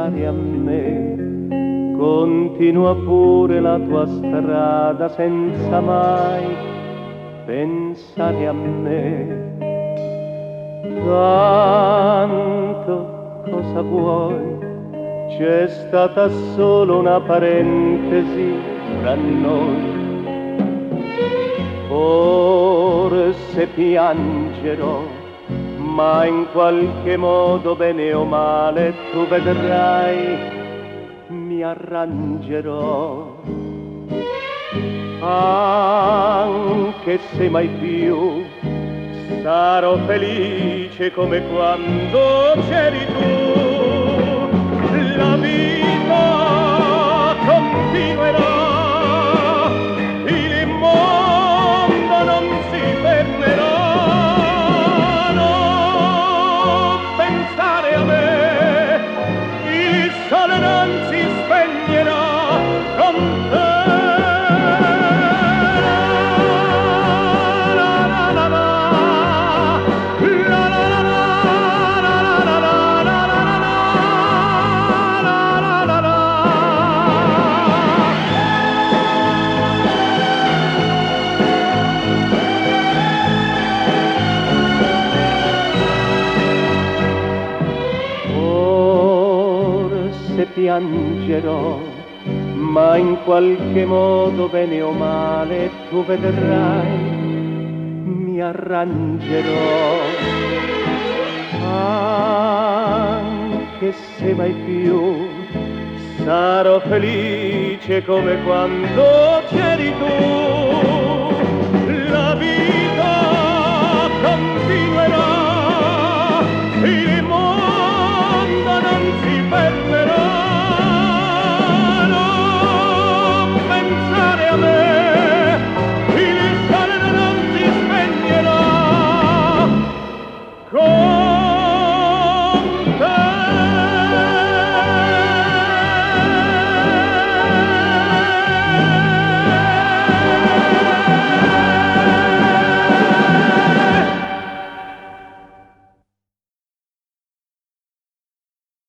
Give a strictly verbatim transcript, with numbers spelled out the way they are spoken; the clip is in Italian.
pensare a me, continua pure la tua strada senza mai pensare a me. Tanto cosa vuoi? C'è stata solo una parentesi fra noi. Forse piangerò, ma in qualche modo, bene o male, tu vedrai, mi arrangerò. Anche se mai più sarò felice come quando c'eri tu, la vita continuerà, il mondo non si fermerà. Non pensare a me, il sole non si spegnerà con te. Piangerò, ma in qualche modo, bene o male, tu vedrai, mi arrangerò. Anche se mai più sarò felice come quando c'eri tu.